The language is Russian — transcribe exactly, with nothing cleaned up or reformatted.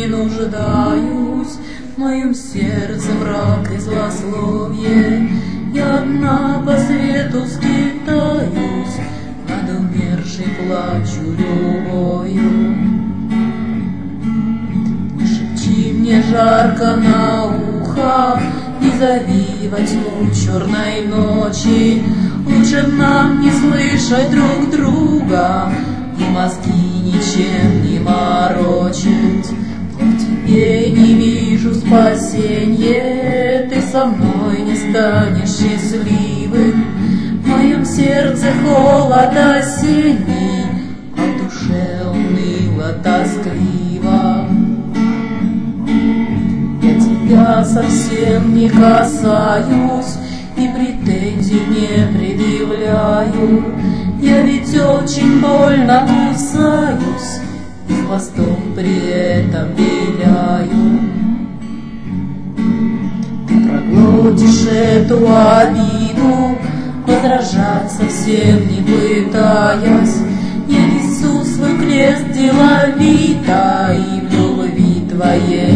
не нуждаюсь, в моем сердце мрак и злословие. Я одна по свету скитаюсь, над умершей плачу любовью. Не шепчи мне жарко на ухо, не зови во тьму черной ночи. Лучше б нам не слышать друг друга и мозги ничем не морочить. Но в тебе не вижу спасенья, ты со мной не станешь счастливым. В моем сердце холод осенний, а в душе уныло тоскливо. Я тебя совсем не касаюсь и претензий не предъявляю. Я ведь очень больно кусаюсь и хвостом при этом виляю. Ты проглотишь эту обиду, возражать совсем не пытаясь. Я несу свой крест деловито и в любви твоей